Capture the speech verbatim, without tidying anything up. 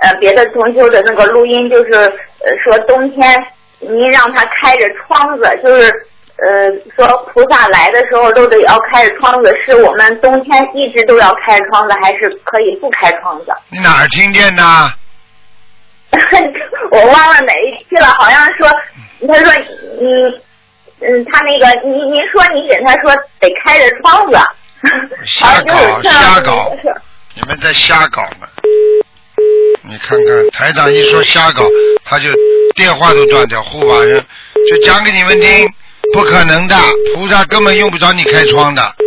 呃别的同修的那个录音，就是呃说冬天您让他开着窗子，就是呃说菩萨来的时候都得要开着窗子，是我们冬天一直都要开着窗子，还是可以不开窗子？ 你哪儿听见的？ 我忘了哪一期了，好像说他说嗯嗯他那个您您说你给他说得开着窗子， 瞎搞瞎搞，你们在瞎搞呢。你看看台长一说瞎搞，他就电话都断掉，护法人就讲给你们听，不可能的，菩萨根本用不着你开窗的，